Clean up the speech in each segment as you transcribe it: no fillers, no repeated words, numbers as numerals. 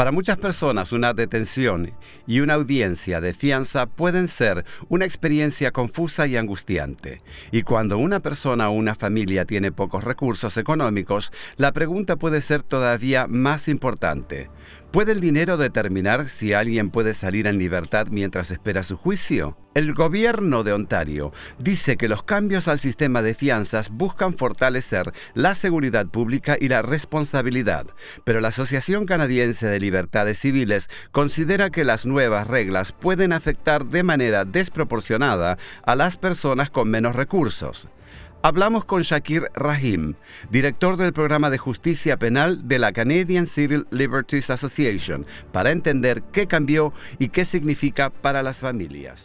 Para muchas personas, una detención y una audiencia de fianza pueden ser una experiencia confusa y angustiante. Y cuando una persona o una familia tiene pocos recursos económicos, la pregunta puede ser todavía más importante. ¿Puede el dinero determinar si alguien puede salir en libertad mientras espera su juicio? El gobierno de Ontario dice que los cambios al sistema de fianzas buscan fortalecer la seguridad pública y la responsabilidad, pero la Asociación Canadiense de Libertades Civiles considera que las nuevas reglas pueden afectar de manera desproporcionada a las personas con menos recursos. Hablamos con Shakir Rahim, director del programa de justicia penal de la Canadian Civil Liberties Association, para entender qué cambió y qué significa para las familias.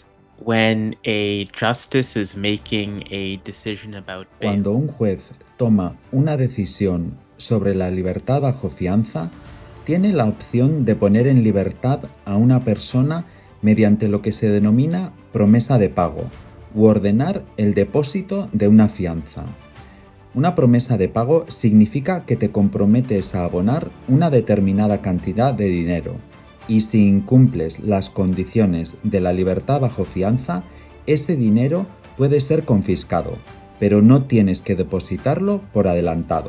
Cuando un juez toma una decisión sobre la libertad bajo fianza, tiene la opción de poner en libertad a una persona mediante lo que se denomina promesa de pago, u ordenar el depósito de una fianza. Una promesa de pago significa que te comprometes a abonar una determinada cantidad de dinero y si incumples las condiciones de la libertad bajo fianza, ese dinero puede ser confiscado, pero no tienes que depositarlo por adelantado.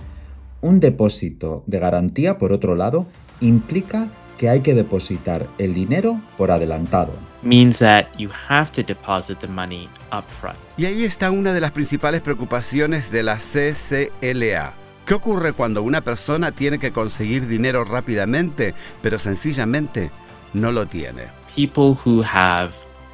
Un depósito de garantía, por otro lado, implica que hay que depositar el dinero por adelantado. Means that you have to deposit the money upfront. Y ahí está una de las principales preocupaciones de la CCLA. ¿Qué ocurre cuando una persona tiene que conseguir dinero rápidamente, pero sencillamente no lo tiene? People who have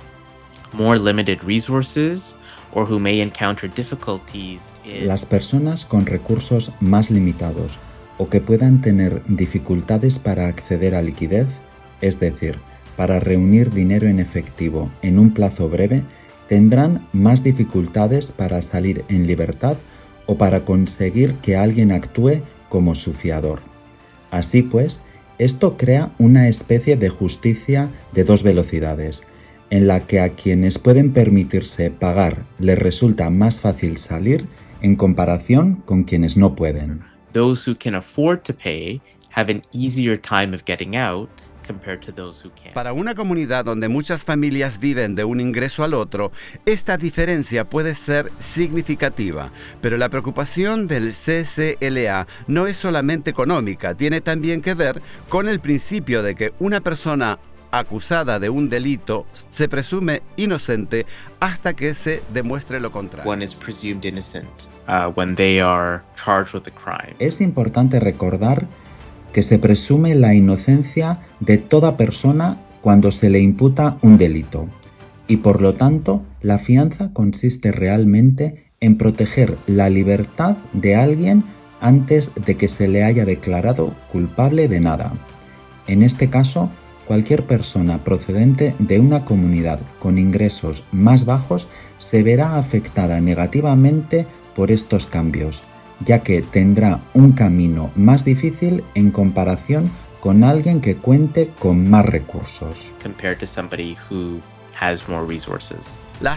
more limited resources or who may encounter difficulties Las personas con recursos más limitados o que puedan tener dificultades para acceder a liquidez, es decir, para reunir dinero en efectivo en un plazo breve, tendrán más dificultades para salir en libertad o para conseguir que alguien actúe como su fiador. Así pues, esto crea una especie de justicia de dos velocidades, en la que a quienes pueden permitirse pagar les resulta más fácil salir en comparación con quienes no pueden. Those who can afford to pay have an easier time of getting out compared to those who can't. Para una comunidad donde muchas familias viven de un ingreso al otro, esta diferencia puede ser significativa. Pero la preocupación del CCLA no es solamente económica, tiene también que ver con el principio de que una persona acusada de un delito se presume inocente hasta que se demuestre lo contrario. One is presumed innocent when they are charged with a crime. Es importante recordar que se presume la inocencia de toda persona cuando se le imputa un delito y por lo tanto la fianza consiste realmente en proteger la libertad de alguien antes de que se le haya declarado culpable de nada. En este caso, cualquier persona procedente de una comunidad con ingresos más bajos se verá afectada negativamente por estos cambios, ya que tendrá un camino más difícil en comparación con alguien que cuente con más recursos. Compared to somebody who has more resources. La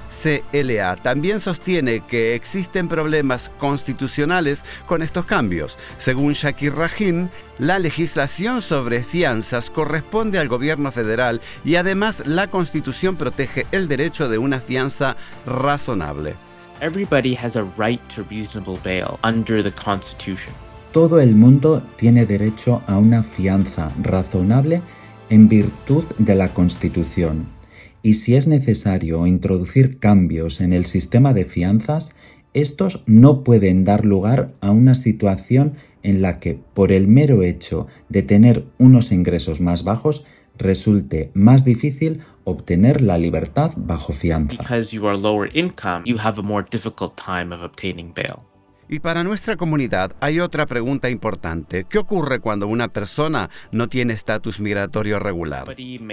CCLA también sostiene que existen problemas constitucionales con estos cambios. Según Shakir Rahim, la legislación sobre fianzas corresponde al gobierno federal y además la Constitución protege el derecho de una fianza razonable. Everybody has a right to reasonable bail under the Constitution. Todo el mundo tiene derecho a una fianza razonable en virtud de la Constitución. Y si es necesario introducir cambios en el sistema de fianzas, estos no pueden dar lugar a una situación en la que, por el mero hecho de tener unos ingresos más bajos, resulte más difícil obtener la libertad bajo fianza. Because you are lower income, you have a more difficult time of obtaining bail. Y para nuestra comunidad hay otra pregunta importante. ¿Qué ocurre cuando una persona no tiene estatus migratorio regular?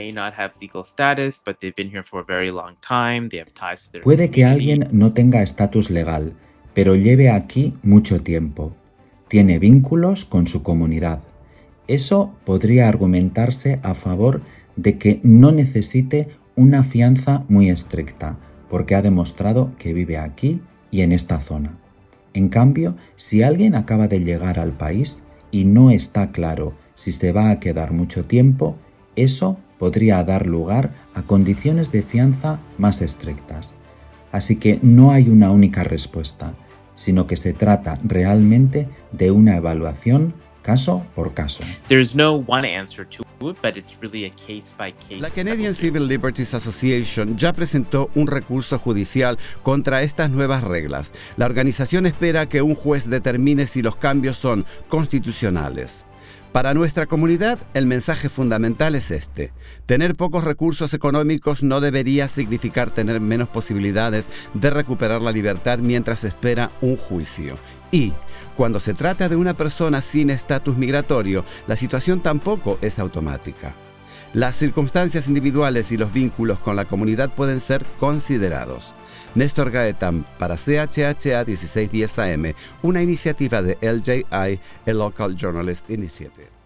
Puede que alguien no tenga estatus legal, pero lleve aquí mucho tiempo. Tiene vínculos con su comunidad. Eso podría argumentarse a favor de que no necesite una fianza muy estricta, porque ha demostrado que vive aquí y en esta zona. En cambio, si alguien acaba de llegar al país y no está claro Si se va a quedar mucho tiempo, eso podría dar lugar a condiciones de fianza más estrictas. Así que no hay una única respuesta, sino que se trata realmente de una evaluación caso por caso. There's no one answer to it, but it's really a case by case. La Canadian Civil Liberties Association ya presentó un recurso judicial contra estas nuevas reglas. La organización espera que un juez determine si los cambios son constitucionales. Para nuestra comunidad, el mensaje fundamental es este. Tener pocos recursos económicos no debería significar tener menos posibilidades de recuperar la libertad mientras espera un juicio. Y, cuando se trata de una persona sin estatus migratorio, la situación tampoco es automática. Las circunstancias individuales y los vínculos con la comunidad pueden ser considerados. Néstor Gaetán, para CHHA 1610 AM, una iniciativa de LJI, el Local Journalist Initiative.